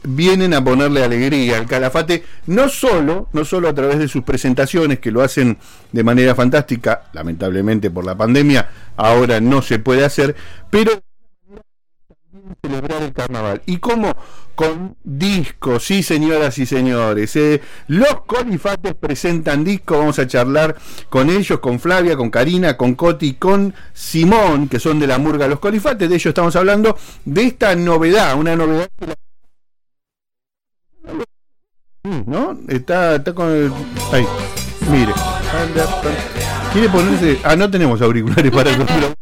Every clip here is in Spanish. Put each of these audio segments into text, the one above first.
vienen a ponerle alegría al Calafate, no solo a través de sus presentaciones, que lo hacen de manera fantástica, lamentablemente por la pandemia, ahora no se puede hacer, pero celebrar el carnaval. ¿Y cómo? Con discos, sí señoras y señores. Los Colifates presentan discos, vamos a charlar con ellos, con Flavia, con Karina, con Coti, con Simón, que son de la murga Los Colifates. De ellos estamos hablando, de esta novedad, una novedad que ¿no? Está con el... Ahí, mire. ¿Quiere ponerse? No tenemos auriculares para eso, pero...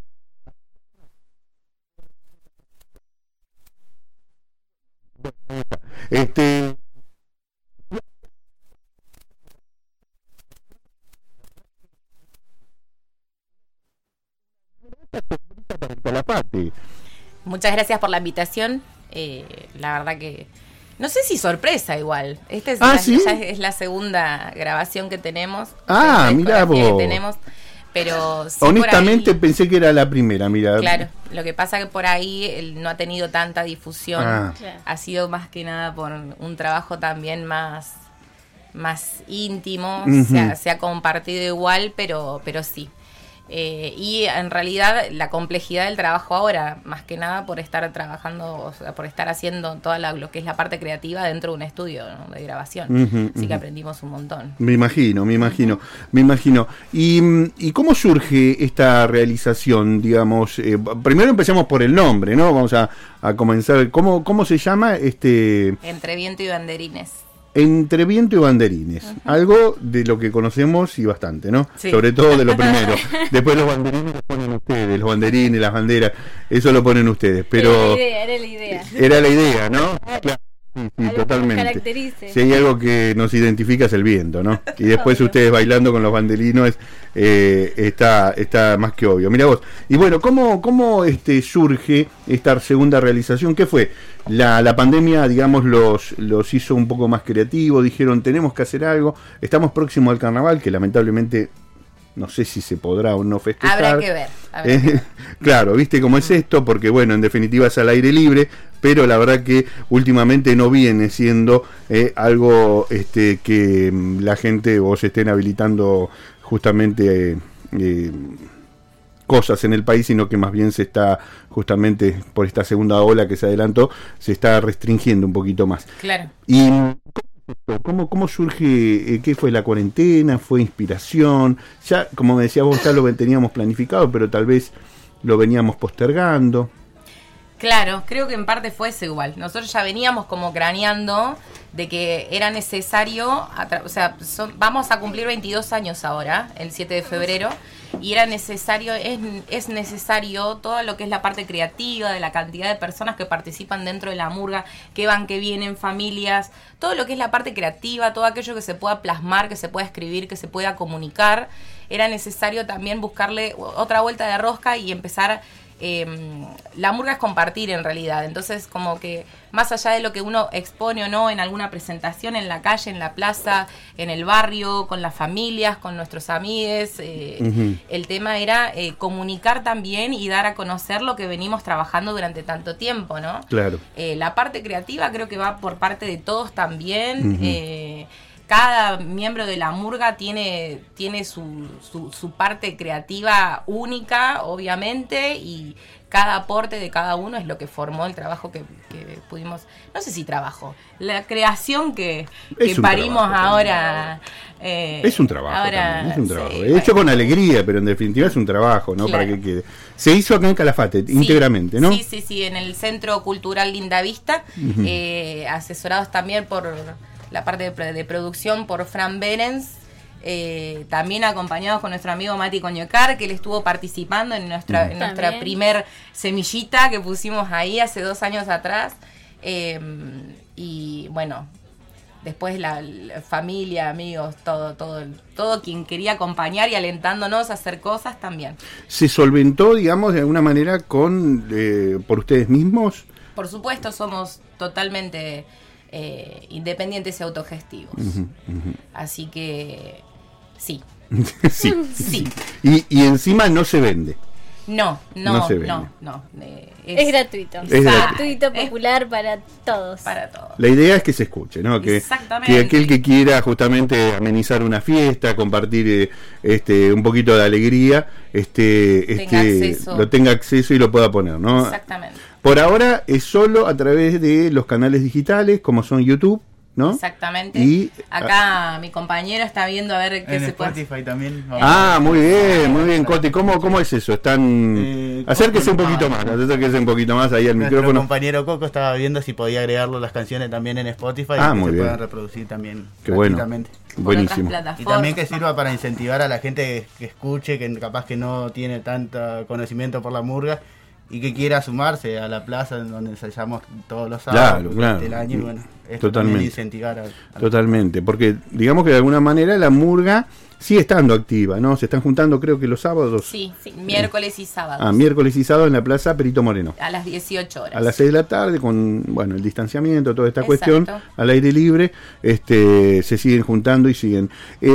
Muchas gracias por la invitación. La verdad que no sé si sorpresa igual. ¿Sí? Ya es la segunda grabación que tenemos. Mirá vos. Pero sí, honestamente ahí, pensé que era la primera, mira. Claro, lo que pasa que por ahí él no ha tenido tanta difusión. Ha sido más que nada por un trabajo también más íntimo. Uh-huh. Se ha compartido igual, pero sí. Y en realidad la complejidad del trabajo ahora, más que nada por estar trabajando, o sea, por estar haciendo toda lo que es la parte creativa dentro de un estudio, ¿no?, de grabación. Uh-huh, Así que aprendimos un montón. Me imagino. ¿Y cómo surge esta realización, digamos? Primero empecemos por el nombre, ¿no? Vamos a comenzar. ¿Cómo se llama Entre Viento y Banderines. Entre Viento y Banderines, uh-huh. Algo de lo que conocemos y bastante, ¿no? Sí. Sobre todo de lo primero. Después los banderines los ponen ustedes, los banderines, las banderas, eso lo ponen ustedes, pero... Era la idea. Era la idea, ¿no? Claro. Sí, totalmente. Si hay algo que nos identifica es el viento, ¿no? Y después ustedes bailando con los banderinos está más que obvio. Mira vos. Y bueno, ¿cómo surge esta segunda realización? ¿Qué fue? La pandemia, digamos, los hizo un poco más creativos, dijeron, tenemos que hacer algo, estamos próximos al carnaval, que lamentablemente no sé si se podrá o no festejar. Habrá que ver. Claro, viste cómo es esto, porque bueno, en definitiva es al aire libre, pero la verdad que últimamente no viene siendo algo que la gente o se estén habilitando justamente cosas en el país, sino que más bien se está, justamente por esta segunda ola que se adelantó, se está restringiendo un poquito más. Claro. Y ¿cómo surge? ¿Qué fue la cuarentena? ¿Fue inspiración? Ya, como me decías vos, ya lo teníamos planificado, pero tal vez lo veníamos postergando. Claro, creo que en parte fue eso igual. Nosotros ya veníamos como craneando de que era necesario, vamos a cumplir 22 años ahora, el 7 de febrero, y era necesario, es necesario todo lo que es la parte creativa, de la cantidad de personas que participan dentro de la murga, que van, que vienen, familias, todo lo que es la parte creativa, todo aquello que se pueda plasmar, que se pueda escribir, que se pueda comunicar, era necesario también buscarle otra vuelta de rosca y empezar. La murga es compartir en realidad, entonces como que más allá de lo que uno expone o no en alguna presentación en la calle, en la plaza, en el barrio, con las familias, con nuestros amigues, uh-huh. El tema era comunicar también y dar a conocer lo que venimos trabajando durante tanto tiempo, ¿no? Claro. La parte creativa creo que va por parte de todos también. Uh-huh. Cada miembro de la murga tiene su parte creativa única, obviamente, y cada aporte de cada uno es lo que formó el trabajo que pudimos, no sé si trabajo, la creación que parimos ahora. Es un trabajo, ahora, es un trabajo. Sí, hecho con alegría, pero en definitiva es un trabajo, ¿no? Claro. Para que quede. Se hizo acá en Calafate, sí, íntegramente, ¿no? Sí, en el Centro Cultural Lindavista, uh-huh. Asesorados también por la parte de producción por Fran Berens, también acompañados con nuestro amigo Mati Coñocar, que él estuvo participando en nuestra primer semillita que pusimos ahí hace 2 años atrás, y bueno, después la familia, amigos, todo quien quería acompañar y alentándonos a hacer cosas también. ¿Se solventó, digamos, de alguna manera por ustedes mismos? Por supuesto, somos totalmente independientes y autogestivos. Uh-huh, uh-huh. Así que sí. sí. Y encima no se vende. No. Es gratuito. Es gratuito, popular para todos. Para todos. La idea es que se escuche, ¿no? Que aquel que quiera justamente amenizar una fiesta, compartir un poquito de alegría, lo tenga acceso y lo pueda poner, ¿no? Exactamente. Por ahora es solo a través de los canales digitales, como son YouTube, ¿no? Exactamente. Y acá mi compañero está viendo a ver qué se puede. Spotify también. Muy bien, Coti. ¿Cómo es eso? Acérquese un poquito más ahí al micrófono. Nuestro compañero Coco estaba viendo si podía agregarlo las canciones también en Spotify y que se puedan reproducir también. Qué bueno. Buenísimo. Y también que sirva para incentivar a la gente que escuche, que capaz que no tiene tanto conocimiento por la murga y que quiera sumarse a la plaza en donde ensayamos todos los sábados del año. Y bueno, es totalmente incentivar totalmente, porque digamos que de alguna manera la murga sigue estando activa, ¿no? Se están juntando, creo que los sábados. Sí, miércoles y sábados. Miércoles y sábado en la Plaza Perito Moreno. A las 18 horas. A las 6 de la tarde, con el distanciamiento, toda esta cuestión, al aire libre, se siguen juntando y siguen.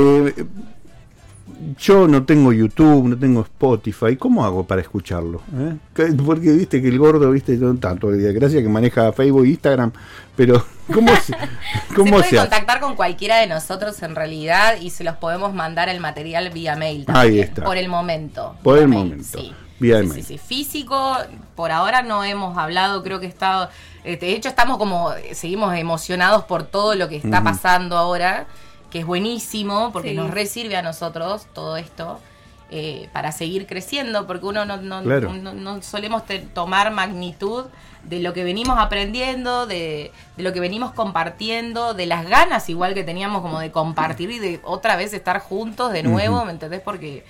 Yo no tengo YouTube, no tengo Spotify. ¿Cómo hago para escucharlo? Porque viste que el gordo, tanto gracias que maneja Facebook e Instagram, pero ¿cómo se puede contactar con cualquiera de nosotros en realidad y se los podemos mandar el material vía mail también. Ahí está. Por el momento. Sí. Vía mail. Sí. Físico, por ahora no hemos hablado, creo que de hecho seguimos emocionados por todo lo que está pasando ahora, que es buenísimo, porque nos resirve a nosotros todo esto para seguir creciendo, porque uno no solemos tomar magnitud de lo que venimos aprendiendo, de lo que venimos compartiendo, de las ganas igual que teníamos como de compartir y de otra vez estar juntos de nuevo, ¿me entendés? Porque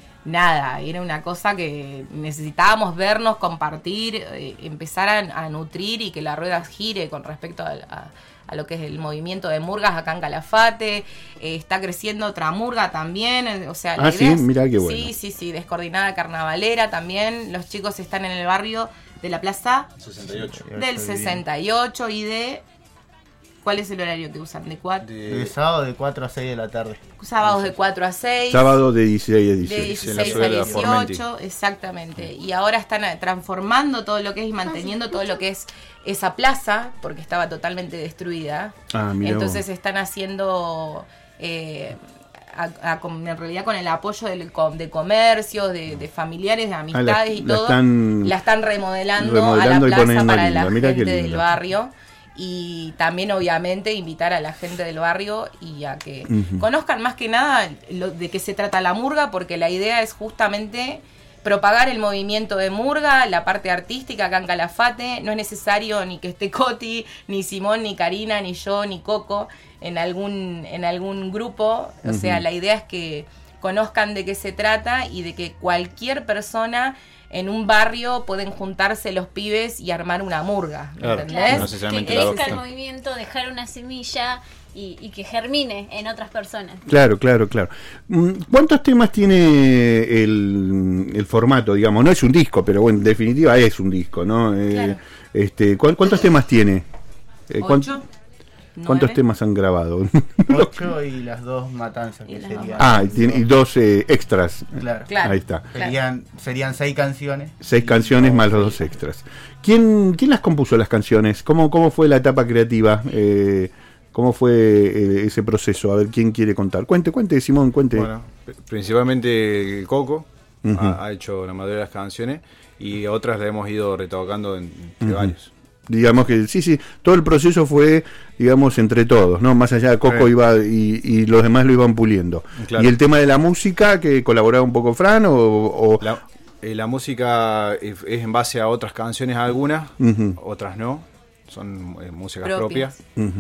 era una cosa que necesitábamos vernos, compartir, empezar a nutrir y que la rueda gire con respecto a lo que es el movimiento de murgas acá en Calafate. Está creciendo otra murga también, o sea, la idea mirá qué bueno. Sí, descoordinada carnavalera también. Los chicos están en el barrio de la Plaza 68. Del 68 y de... ¿Cuál es el horario que usan? De sábado de 4 a 6 de la tarde. Sábados de 4 a 6. Sábado de 16 a 18. De 16 a 18, exactamente. Y ahora están transformando todo lo que es y manteniendo todo lo que es esa plaza, porque estaba totalmente destruida. Entonces están haciendo... en realidad con el apoyo de comercios, de familiares, de amistades y todo, la están remodelando a la plaza para la gente del barrio. Y también obviamente invitar a la gente del barrio y a que conozcan más que nada de qué se trata la murga, porque la idea es justamente propagar el movimiento de murga, la parte artística acá en Calafate. No es necesario ni que esté Coti, ni Simón, ni Karina, ni yo, ni Coco en algún grupo. O sea, la idea es que conozcan de qué se trata y de que cualquier persona en un barrio pueden juntarse los pibes y armar una murga, ¿entendés? Que crezca el movimiento, dejar una semilla y que germine en otras personas. Claro. ¿Cuántos temas tiene el formato, digamos? No es un disco, pero bueno, en definitiva es un disco, ¿no? Claro. ¿Cuántos temas tiene? 8. ¿Cuántos temas han grabado? 8 y las 2 matanzas que serían. Y 2 extras. Claro. Ahí está. Serían 6 canciones. 6 canciones más los 2 extras. ¿Quién las compuso las canciones? ¿Cómo fue la etapa creativa? ¿Cómo fue ese proceso? A ver, ¿quién quiere contar? Cuente, Simón, cuente. Bueno, principalmente Coco ha hecho la mayoría de las canciones y otras las hemos ido retocando entre varios. Digamos que sí, todo el proceso fue, digamos, entre todos, ¿no? Más allá de Coco iba y los demás lo iban puliendo. Claro. Y el tema de la música, que colaboraba un poco Fran o... La música es en base a otras canciones algunas, otras no, son músicas propias.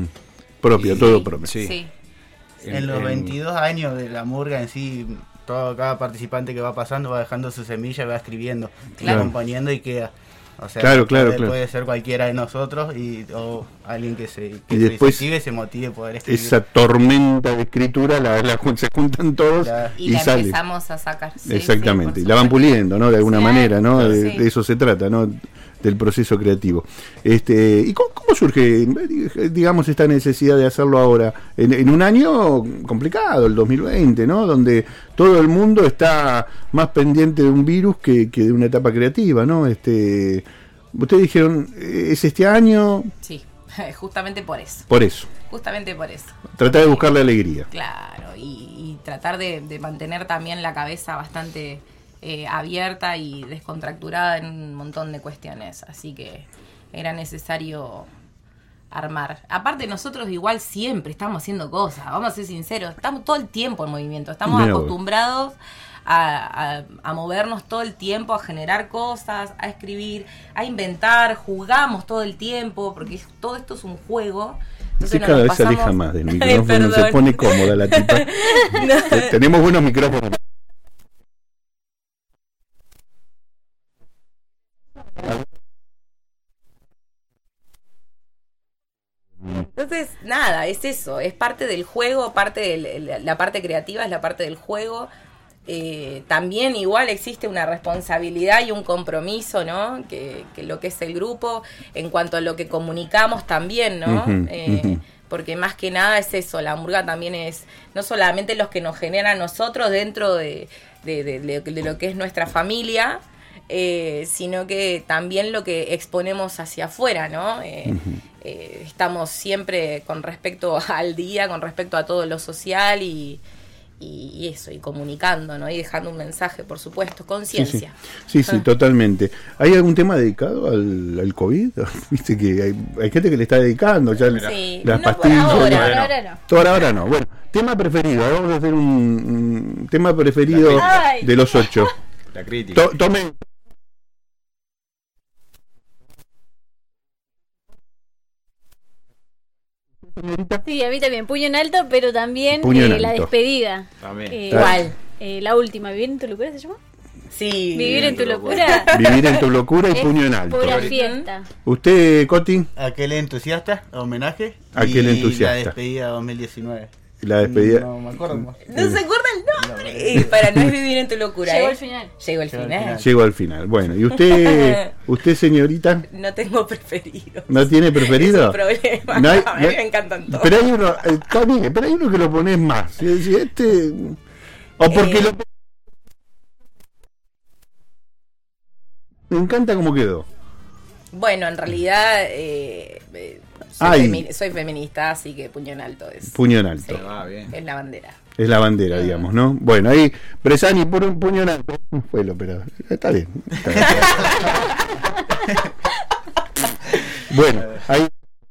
Todo propio. Sí. En los 22 años de la murga en sí, cada participante que va pasando va dejando su semilla, va escribiendo, va componiendo y queda. O sea, claro. Puede ser cualquiera de nosotros o alguien que se motive poder escribir. Esa tormenta de escritura se juntan todos y la sale. Empezamos a sacar. Exactamente, y la van puliendo, ¿no? De alguna manera, ¿no? De eso se trata, ¿no? del proceso creativo. ¿Y cómo surge, digamos, esta necesidad de hacerlo ahora? En un año complicado, el 2020, ¿no? Donde todo el mundo está más pendiente de un virus que de una etapa creativa, ¿no? Ustedes dijeron, ¿es este año? Sí, justamente por eso. Por eso. Justamente por eso. Tratar de buscar la alegría. Claro, y tratar de mantener también la cabeza bastante abierta y descontracturada en un montón de cuestiones. Así que era necesario armar. Aparte, nosotros igual siempre estamos haciendo cosas, vamos a ser sinceros, estamos todo el tiempo en movimiento, estamos acostumbrados a movernos todo el tiempo, a generar cosas, a escribir, a inventar, jugamos todo el tiempo, porque todo esto es un juego. Entonces cada vez se aleja más del micrófono, se pone cómoda la tipa. Tenemos buenos micrófonos. Entonces, nada, es eso, es parte del juego, parte de la parte creativa es la parte del juego. También igual existe una responsabilidad y un compromiso, ¿no? Que lo que es el grupo, en cuanto a lo que comunicamos también, ¿no? Porque más que nada es eso, la murga también es no solamente los que nos generan a nosotros dentro de lo que es nuestra familia, sino que también lo que exponemos hacia afuera, ¿no? Estamos siempre con respecto al día, con respecto a todo lo social y eso, y comunicando, ¿no? Y dejando un mensaje, por supuesto, conciencia. Sí, totalmente. ¿Hay algún tema dedicado al COVID? Viste que hay gente que le está dedicando ya las pastillas. Ahora no. Bueno, tema preferido. Vamos a hacer un tema preferido de los 8. La crítica. Tomen. Sí, a mí también, puño en alto, pero también la despedida. También. ¿Cuál? La última, ¿Vivir en tu locura se llama? Sí. ¿Vivir en tu locura? Vivir en tu locura y puño en alto. Pura fiesta. ¿Usted, Coti? Aquel entusiasta, homenaje. Aquel entusiasta. La despedida 2019. La despedida. No me acuerdo más. No se acuerda el nombre. Para no es vivir en tu locura. Llegó al final. Llegó al final. Bueno, ¿y usted, señorita? No tengo preferido. ¿No tiene preferido? Es un problema. A mí me encantan todos. Pero hay uno, también, pero hay uno que lo pones más. O porque me encanta cómo quedó. Bueno, en realidad soy feminista, así que puño en alto es. Puño en alto. Sí, bien. Es la bandera. Es la bandera, digamos, ¿no? Bueno, ahí Bresani por un puño en alto. Pero está bien. Bueno, ahí.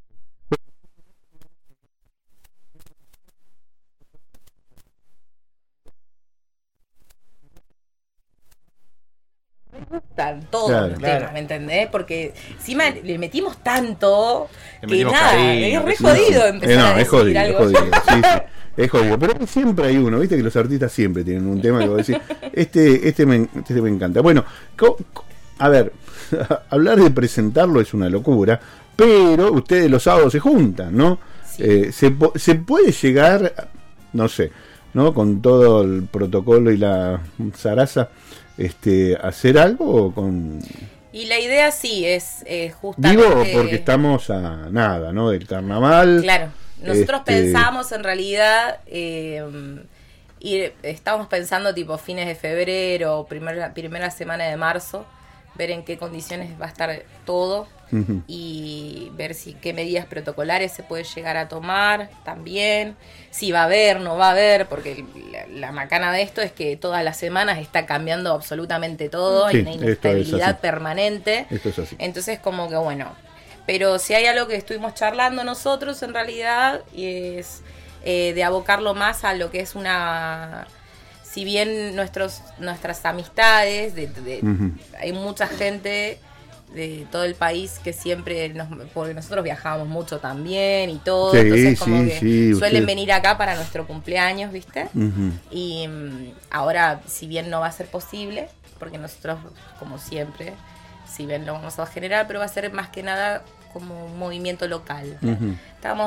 Todos los temas, ¿me entendés? Porque encima le metimos tanto que nada, es re jodido empezar a decir algo. Es jodido, pero siempre hay uno, viste que los artistas siempre tienen un tema que vos decís, este me encanta. Bueno, a ver, hablar de presentarlo es una locura, pero ustedes los sábados se juntan, ¿no? Sí. Se puede llegar, no sé, ¿no? Con todo el protocolo y la zaraza, hacer algo con... Y la idea sí es justamente... Digo, porque estamos a nada, ¿no? Del carnaval. Claro, nosotros pensamos en realidad, y estamos pensando tipo fines de febrero, primera semana de marzo, ver en qué condiciones va a estar todo y ver qué medidas protocolares se puede llegar a tomar también, si va a haber, no va a haber, porque la macana de esto es que todas las semanas está cambiando absolutamente todo, hay una inestabilidad permanente, esto es así. Entonces como que bueno, pero si hay algo que estuvimos charlando nosotros en realidad y es de abocarlo más a lo que es una... Si bien nuestras amistades, hay mucha gente de todo el país que siempre porque nosotros viajábamos mucho también y todo, sí, entonces como que suelen usted... venir acá para nuestro cumpleaños, ¿viste? Y ahora, si bien no va a ser posible, porque nosotros, como siempre, si bien lo vamos a generar, pero va a ser más que nada como un movimiento local.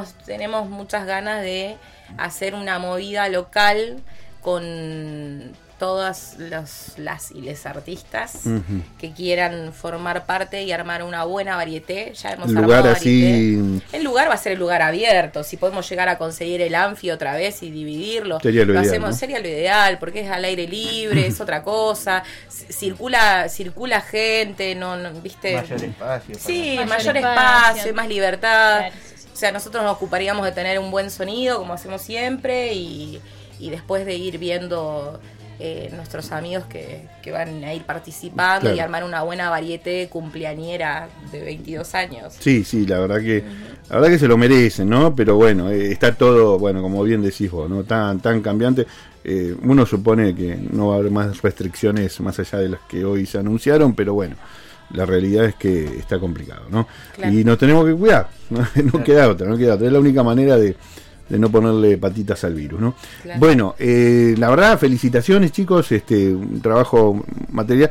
Tenemos muchas ganas de hacer una movida local con todas las y les artistas que quieran formar parte y armar una buena varieté. Ya hemos armado lugar varieté. Así... El lugar va a ser el lugar abierto. Si podemos llegar a conseguir el anfi otra vez y dividirlo, sería lo ideal, hacemos, ¿no? Sería lo ideal, porque es al aire libre, es otra cosa. Circula gente, no ¿viste? Mayor espacio. Sí, mayor espacio, más libertad. Claro. O sea, nosotros nos ocuparíamos de tener un buen sonido, como hacemos siempre, y después de ir viendo nuestros amigos que van a ir participando, claro, y armar una buena varieté cumpleañera de 22 años. Sí, la verdad que se lo merecen, ¿no? Pero bueno, está todo, bueno, como bien decís vos, ¿no? Tan cambiante. Uno supone que no va a haber más restricciones más allá de las que hoy se anunciaron, pero bueno, la realidad es que está complicado, ¿no? Claro. Y nos tenemos que cuidar, no queda otra. Es la única manera de no ponerle patitas al virus, ¿no? Claro. Bueno, la verdad, felicitaciones, chicos, un trabajo material.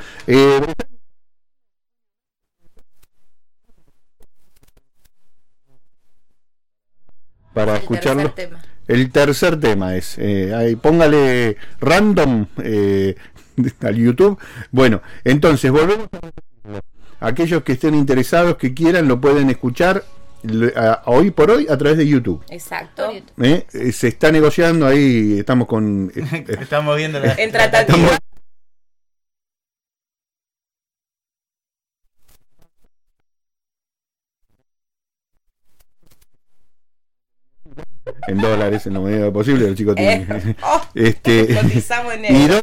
Para escucharlo. El tercer tema es, ahí, póngale random al YouTube. Bueno, entonces volvemos a aquellos que estén interesados, que quieran, lo pueden escuchar hoy por hoy a través de YouTube. Exacto. Se está negociando ahí, estamos con... estamos viendo la... En tratativa. En dólares, en la medida posible, el chico tiene... Cotizamos en euros.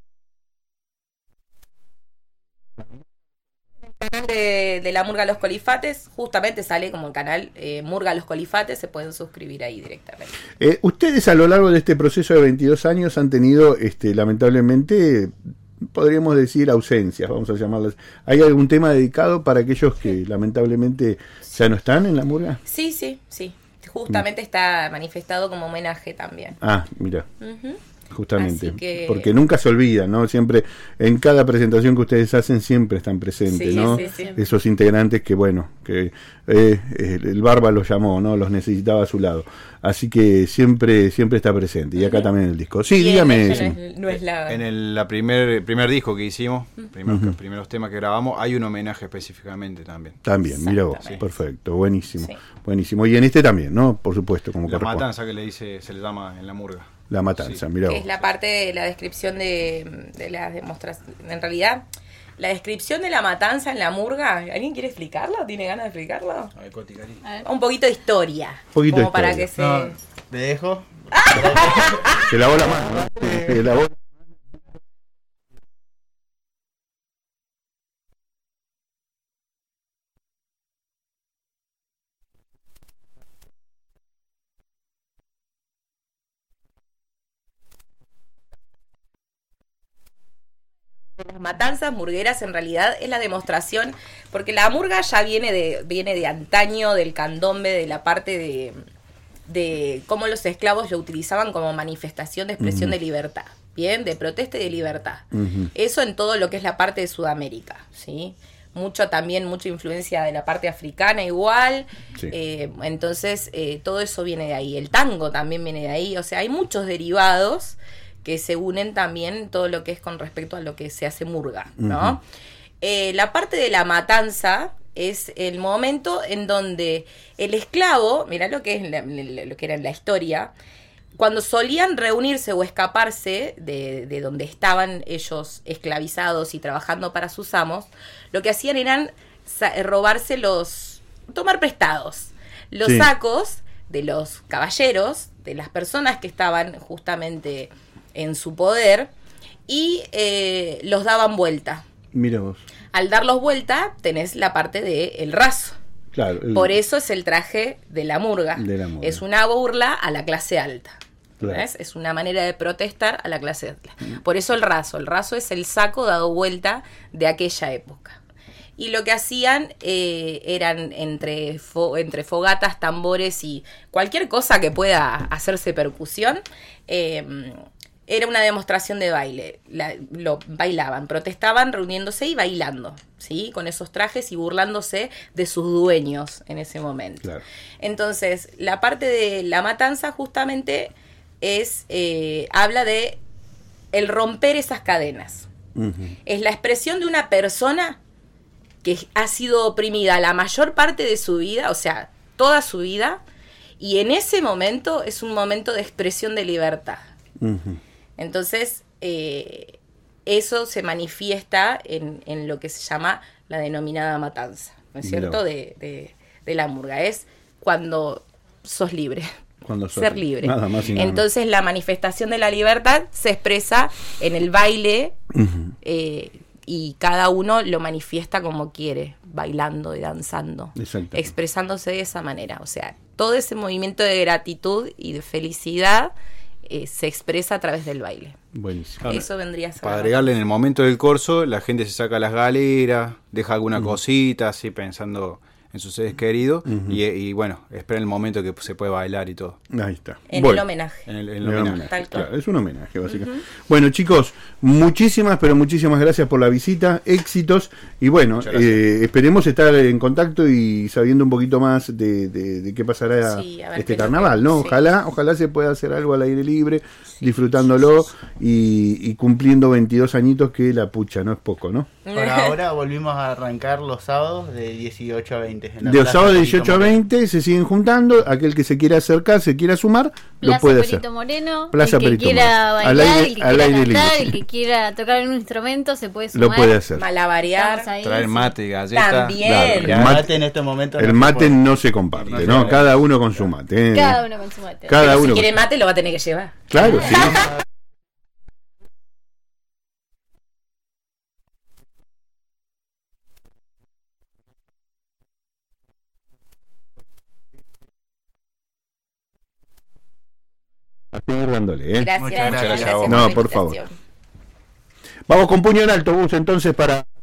El canal de la Murga Los Colifates, justamente sale como el canal Murga Los Colifates, se pueden suscribir ahí directamente. Ustedes a lo largo de este proceso de 22 años han tenido, lamentablemente, podríamos decir ausencias, vamos a llamarlas. ¿Hay algún tema dedicado para aquellos que lamentablemente ya no están en la Murga? Sí. Justamente está manifestado como homenaje también. Ah, mira. Justamente, porque nunca se olvidan, ¿no? Siempre, en cada presentación que ustedes hacen, siempre están presentes, ¿no? Sí. Esos integrantes que, bueno, que el Barba los llamó, ¿no? Los necesitaba a su lado. Así que siempre está presente. Y acá también en el disco. Sí, dígame. En el primer disco que hicimos, primeros temas que grabamos, hay un homenaje específicamente también. También, mira vos, perfecto, buenísimo. Sí. Buenísimo. Y en este también, ¿no? Por supuesto, como La matanza que se le llama en la Murga. La matanza, mira vos. Es la parte de la descripción de la demostración. En realidad, la descripción de la matanza en la Murga, ¿alguien quiere explicarlo? ¿Tiene ganas de explicarlo? A ver, un poquito de historia. Para que se... No, ¿te dejo? Se lavó la mano, ¿no? Se lavó. Las matanzas murgueras en realidad es la demostración, porque la murga ya viene de antaño, del candombe, de la parte de cómo los esclavos lo utilizaban como manifestación de expresión de libertad, bien, de protesta y de libertad. Eso en todo lo que es la parte de Sudamérica, ¿sí? Mucha influencia de la parte africana igual, sí. Entonces todo eso viene de ahí. El tango también viene de ahí, o sea, hay muchos derivados que se unen también todo lo que es con respecto a lo que se hace murga, ¿no? La parte de la matanza es el momento en donde el esclavo, mirá lo que es lo que era en la historia, cuando solían reunirse o escaparse de donde estaban ellos esclavizados y trabajando para sus amos, lo que hacían eran robarse tomar prestados los sacos de los caballeros, de las personas que estaban justamente en su poder, y los daban vuelta. Mira vos. Al darlos vuelta, tenés la parte del raso. Claro. Por eso es el traje de la murga. Es una burla a la clase alta. Claro. Es una manera de protestar a la clase alta. Por eso el raso. El raso es el saco dado vuelta de aquella época. Y lo que hacían eran entre fogatas, tambores y cualquier cosa que pueda hacerse percusión, era una demostración de baile. Lo bailaban, protestaban reuniéndose y bailando, ¿sí? Con esos trajes y burlándose de sus dueños en ese momento. Claro. Entonces, la parte de la matanza justamente habla de el romper esas cadenas. Es la expresión de una persona que ha sido oprimida la mayor parte de su vida, o sea, toda su vida, y en ese momento es un momento de expresión de libertad. Entonces, eso se manifiesta en lo que se llama la denominada matanza, ¿no es cierto? De la murga. Es cuando sos libre. Ser libre. Nada más y nada Entonces la manifestación de la libertad se expresa en el baile y cada uno lo manifiesta como quiere, bailando y danzando, expresándose de esa manera. O sea, todo ese movimiento de gratitud y de felicidad se expresa a través del baile. Buenísimo. Eso vendría a ser. Para agregarle, en el momento del corso, la gente se saca las galeras, deja alguna cosita, así pensando en sus seres queridos, y bueno, espera el momento que se puede bailar y todo. Ahí está. El homenaje. En el homenaje. Tal cual. Claro, es un homenaje, básicamente. Bueno, chicos, muchísimas gracias por la visita, éxitos, y bueno, esperemos estar en contacto y sabiendo un poquito más de qué pasará este carnaval, ¿no? Sí. Ojalá se pueda hacer algo al aire libre, disfrutándolo y cumpliendo 22 añitos, que la pucha, no es poco, ¿no? Por ahora volvimos a arrancar los sábados de 18 a 20. De los sábados de 18 a 20 se siguen juntando. Aquel que se quiera acercar, se quiera sumar, lo puede hacer. Plaza Perito Moreno. El que quiera bailar, el que quiera cantar, el que quiera tocar un instrumento, se puede sumar. Lo puede hacer. Malabarear. Traer mate y galletas. También. Claro, el mate en este momento. El mate no se comparte, ¿no? Cada uno con su mate. Cada uno con su mate. Pero si quiere mate, lo va a tener que llevar. Claro, sí. A seguir dándole, Gracias. Muchas gracias a vos. No, por favor. Vamos con puño en alto, Gus, entonces, para